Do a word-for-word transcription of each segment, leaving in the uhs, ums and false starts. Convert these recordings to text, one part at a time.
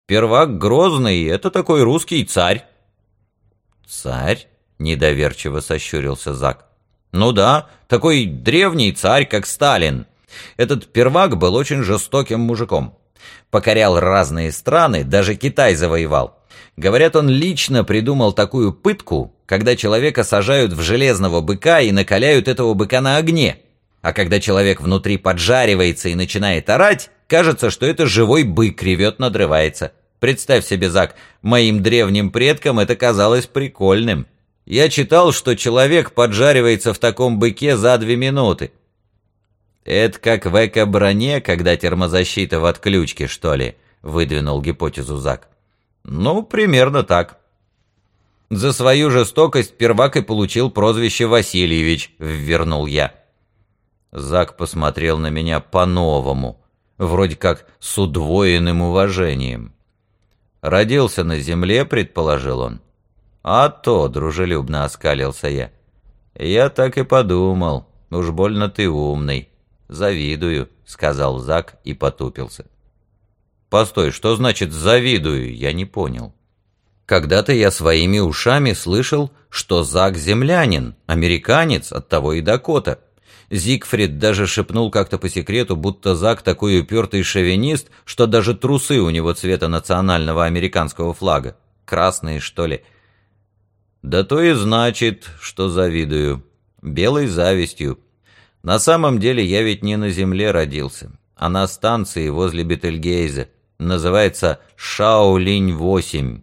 Первак Грозный — это такой русский царь». «Царь?» — недоверчиво сощурился Зак. «Ну да, такой древний царь, как Сталин. Этот первак был очень жестоким мужиком. Покорял разные страны, даже Китай завоевал. Говорят, он лично придумал такую пытку, когда человека сажают в железного быка и накаляют этого быка на огне. А когда человек внутри поджаривается и начинает орать, кажется, что это живой бык ревет, надрывается. Представь себе, Зак, моим древним предкам это казалось прикольным. Я читал, что человек поджаривается в таком быке за две минуты. «Это как в эко-броне, когда термозащита в отключке, что ли?» — выдвинул гипотезу Зак. «Ну, примерно так». «За свою жестокость первак и получил прозвище Васильевич», — ввернул я. Зак посмотрел на меня по-новому, вроде как с удвоенным уважением. «Родился на земле», — предположил он. «А то», — дружелюбно оскалился я. «Я так и подумал, уж больно ты умный. Завидую», — сказал Зак и потупился. «Постой, что значит «завидую»? Я не понял». Когда-то я своими ушами слышал, что Зак землянин, американец, оттого и Дакота. Зигфрид даже шепнул как-то по секрету, будто Зак такой упертый шовинист, что даже трусы у него цвета национального американского флага. Красные, что ли? Да то и значит, что завидую. Белой завистью. На самом деле я ведь не на земле родился, а на станции возле Бетельгейзе. Называется Шаолинь восемь.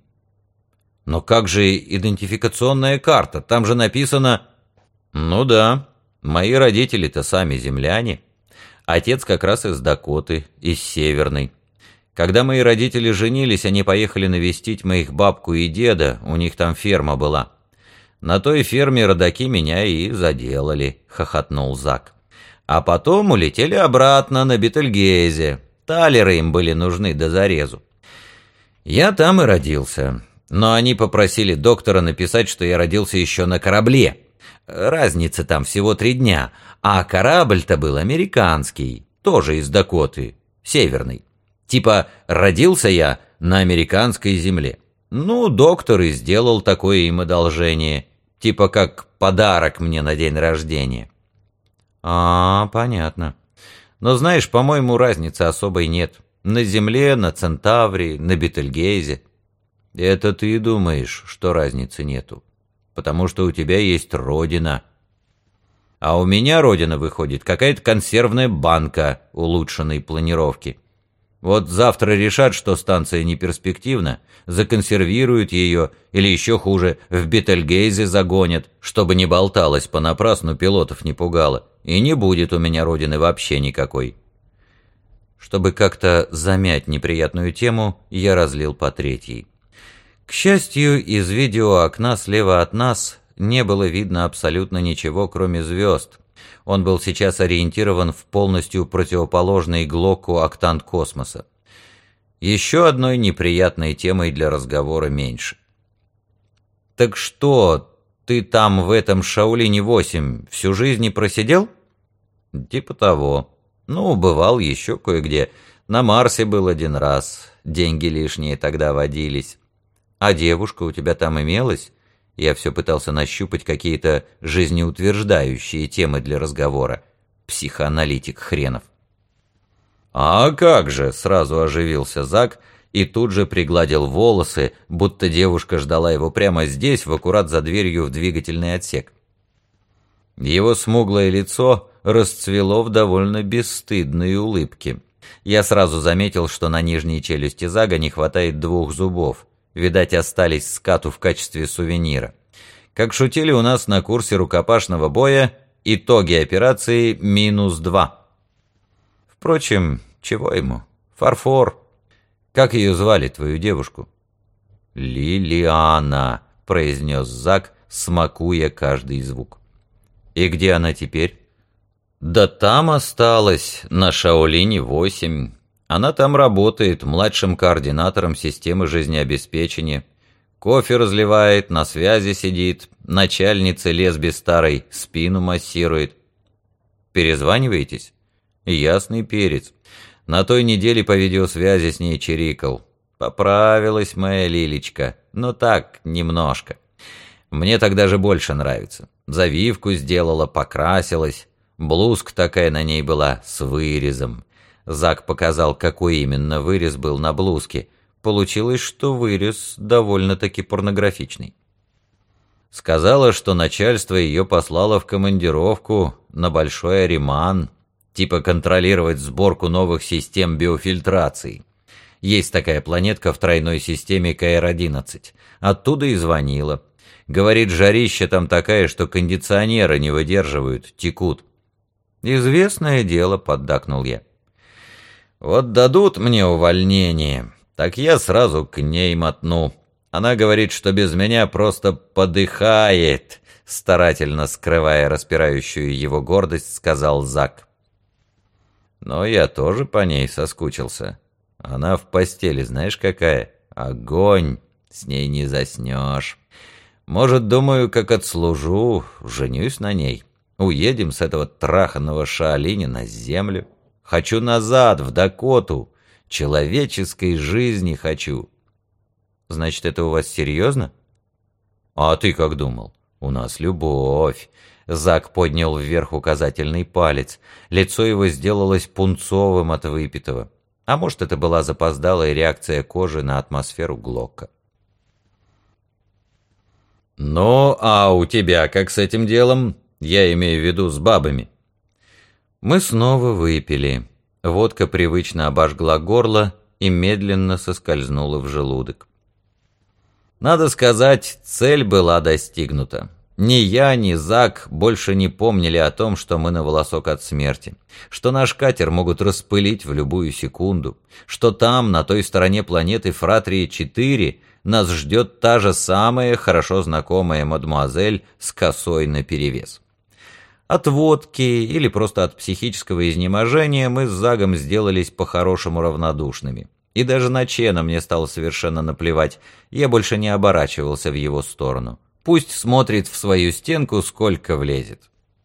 Но как же идентификационная карта? Там же написано... Ну да, мои родители-то сами земляне. Отец как раз из Дакоты, из Северной. Когда мои родители женились, они поехали навестить моих бабку и деда, у них там ферма была. На той ферме родаки меня и заделали, хохотнул Зак. А потом улетели обратно на Бетельгейзе. Талеры им были нужны до зарезу. Я там и родился. Но они попросили доктора написать, что я родился еще на корабле. Разница там всего три дня. А корабль-то был американский, тоже из Дакоты, северный. Типа родился я на американской земле. Ну, доктор и сделал такое им одолжение. Типа как подарок мне на день рождения. А, понятно. Но знаешь, по-моему, разницы особой нет. На Земле, на Центавре, на Бетельгейзе. Это ты думаешь, что разницы нету. Потому что у тебя есть родина. А у меня родина, выходит, какая-то консервная банка улучшенной планировки. Вот завтра решат, что станция не перспективна, законсервируют ее, или еще хуже, в Бетельгейзе загонят, чтобы не болталось понапрасну, пилотов не пугало, и не будет у меня родины вообще никакой. Чтобы как-то замять неприятную тему, я разлил по третьей. К счастью, из видеоокна слева от нас не было видно абсолютно ничего, кроме звезд. Он был сейчас ориентирован в полностью противоположный Глоку октант космоса. Еще одной неприятной темой для разговора меньше. «Так что, ты там в этом Шаолине восемь всю жизнь не просидел?» «Типа того. Ну, бывал еще кое-где. На Марсе был один раз. Деньги лишние тогда водились. А девушка у тебя там имелась?» Я все пытался нащупать какие-то жизнеутверждающие темы для разговора. Психоаналитик хренов. «А как же!» — сразу оживился Зак и тут же пригладил волосы, будто девушка ждала его прямо здесь, в аккурат за дверью в двигательный отсек. Его смуглое лицо расцвело в довольно бесстыдной улыбке. Я сразу заметил, что на нижней челюсти Зага не хватает двух зубов. Видать, остались скату в качестве сувенира. Как шутили у нас на курсе рукопашного боя, итоги операции минус два. Впрочем, чего ему? Фарфор. Как ее звали, твою девушку? «Лилиана», — произнес Зак, смакуя каждый звук. «И где она теперь?» «Да там осталась, на Шаолине восемь. Она там работает младшим координатором системы жизнеобеспечения. Кофе разливает, на связи сидит, начальнице лесби старой спину массирует. Перезваниваетесь?» «Ясный перец. На той неделе по видеосвязи с ней чирикал. Поправилась моя Лилечка, но так, немножко. Мне так даже больше нравится. Завивку сделала, покрасилась. Блузка такая на ней была, с вырезом. Зак показал, какой именно вырез был на блузке. Получилось, что вырез довольно-таки порнографичный. Сказала, что начальство ее послало в командировку на Большой Ариман, типа контролировать сборку новых систем биофильтрации. Есть такая планетка в тройной системе К Р одиннадцать. Оттуда и звонила. Говорит, жарища там такая, что кондиционеры не выдерживают, текут. «Известное дело», — поддакнул я. «Вот дадут мне увольнение, так я сразу к ней мотну. Она говорит, что без меня просто подыхает», — старательно скрывая распирающую его гордость, сказал Зак. «Но я тоже по ней соскучился. Она в постели, знаешь, какая? Огонь, с ней не заснешь. Может, думаю, как отслужу, женюсь на ней. Уедем с этого траханного Шаолиня на землю. Хочу назад, в Дакоту. Человеческой жизни хочу». «Значит, это у вас серьезно?» «А ты как думал? У нас любовь». Зак поднял вверх указательный палец. Лицо его сделалось пунцовым от выпитого. А может, это была запоздалая реакция кожи на атмосферу Глокка. «Ну, а у тебя как с этим делом? Я имею в виду с бабами». Мы снова выпили. Водка привычно обожгла горло и медленно соскользнула в желудок. Надо сказать, цель была достигнута. Ни я, ни Зак больше не помнили о том, что мы на волосок от смерти, что наш катер могут распылить в любую секунду, что там, на той стороне планеты Фратрии четыре, нас ждет та же самая хорошо знакомая мадемуазель с косой наперевес. От водки или просто от психического изнеможения мы с Загом сделались по-хорошему равнодушными. И даже на Чена мне стало совершенно наплевать, я больше не оборачивался в его сторону. Пусть смотрит в свою стенку, сколько влезет.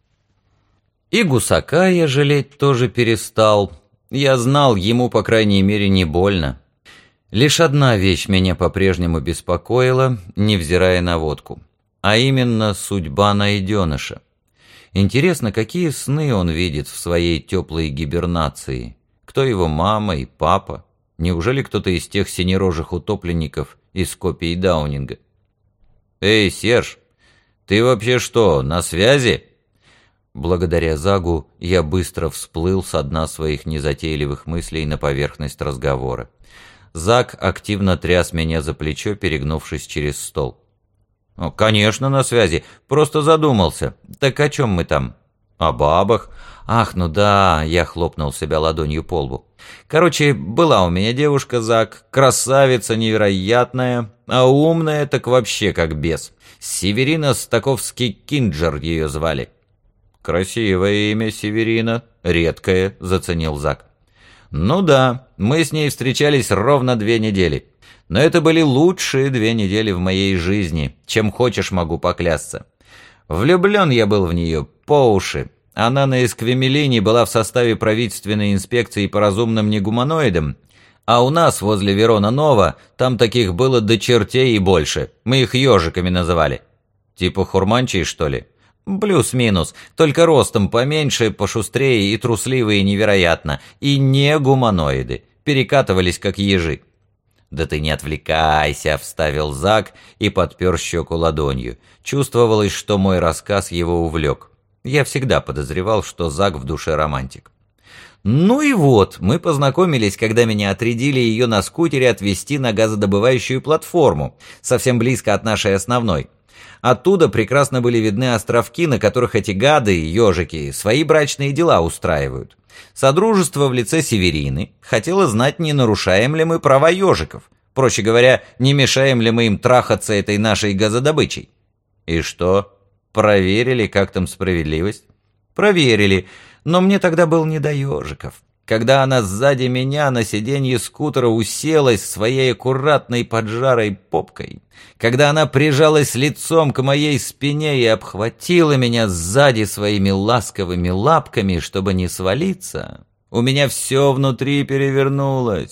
И гусака я жалеть тоже перестал. Я знал, ему, по крайней мере, не больно. Лишь одна вещь меня по-прежнему беспокоила, невзирая на водку. А именно судьба найденыша. Интересно, какие сны он видит в своей теплой гибернации? Кто его мама и папа? Неужели кто-то из тех синерожих утопленников из копий Даунинга? «Эй, Серж, ты вообще что, на связи?» Благодаря Загу я быстро всплыл со дна своих незатейливых мыслей на поверхность разговора. Заг активно тряс меня за плечо, перегнувшись через стол. «Ну, конечно, на связи, просто задумался. Так о чем мы там?» «О бабах». «Ах, ну да», — я хлопнул себя ладонью по лбу. «Короче, была у меня девушка, Зак, красавица невероятная, а умная так вообще как бес. Северина Стаковский Кинджер ее звали». «Красивое имя, Северина, редкое», — заценил Зак. «Ну да, мы с ней встречались ровно две недели. Но это были лучшие две недели в моей жизни, чем хочешь могу поклясться. Влюблен я был в нее по уши. Она на Эсквемелине была в составе правительственной инспекции по разумным негуманоидам, а у нас возле Верона-Нова там таких было до чертей и больше. Мы их ежиками называли. Типа хурманчей, что ли? Плюс-минус, только ростом поменьше, пошустрее и трусливые невероятно. И не гуманоиды, перекатывались как ежи. «Да ты не отвлекайся», — вставил Зак и подпер щеку ладонью. Чувствовалось, что мой рассказ его увлек. Я всегда подозревал, что Зак в душе романтик. Ну и вот, мы познакомились, когда меня отрядили ее на скутере отвезти на газодобывающую платформу, совсем близко от нашей основной. Оттуда прекрасно были видны островки, на которых эти гады, ежики, свои брачные дела устраивают. Содружество в лице Северины хотело знать, не нарушаем ли мы права ежиков. Проще говоря, не мешаем ли мы им трахаться этой нашей газодобычей. И что? Проверили, как там справедливость? Проверили, но мне тогда был не до ежиков. Когда она сзади меня на сиденье скутера уселась своей аккуратной поджарой попкой, когда она прижалась лицом к моей спине и обхватила меня сзади своими ласковыми лапками, чтобы не свалиться, у меня все внутри перевернулось.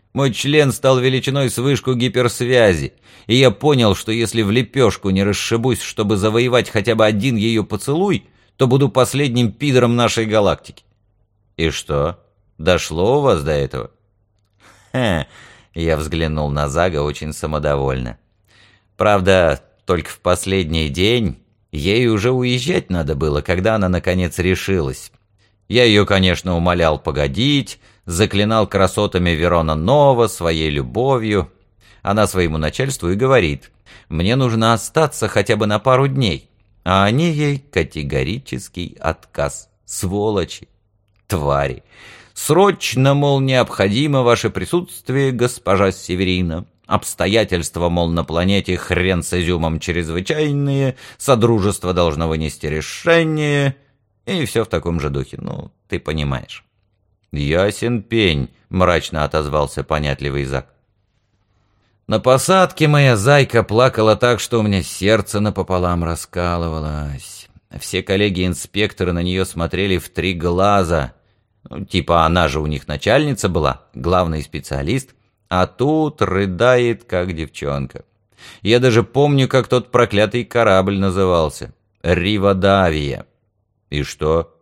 Мой член стал величиной с вышку гиперсвязи, и я понял, что если в лепешку не расшибусь, чтобы завоевать хотя бы один ее поцелуй, то буду последним пидором нашей галактики. И что, дошло у вас до этого? Хе, я взглянул на Зага очень самодовольно. Правда, только в последний день ей уже уезжать надо было, когда она наконец решилась. Я ее, конечно, умолял погодить, заклинал красотами Верона Нова, своей любовью. Она своему начальству и говорит: «Мне нужно остаться хотя бы на пару дней». А они ей категорический отказ. Сволочи, твари. «Срочно, мол, необходимо ваше присутствие, госпожа Северина. Обстоятельства, мол, на планете хрен с изюмом чрезвычайные, Содружество должно вынести решение». И все в таком же духе, ну, ты понимаешь. «Ясен пень», — мрачно отозвался понятливый Зак. На посадке моя зайка плакала так, что у меня сердце напополам раскалывалось. Все коллеги-инспекторы на нее смотрели в три глаза. Ну, типа она же у них начальница была, главный специалист, а тут рыдает, как девчонка. Я даже помню, как тот проклятый корабль назывался. «Ривадавия». И что?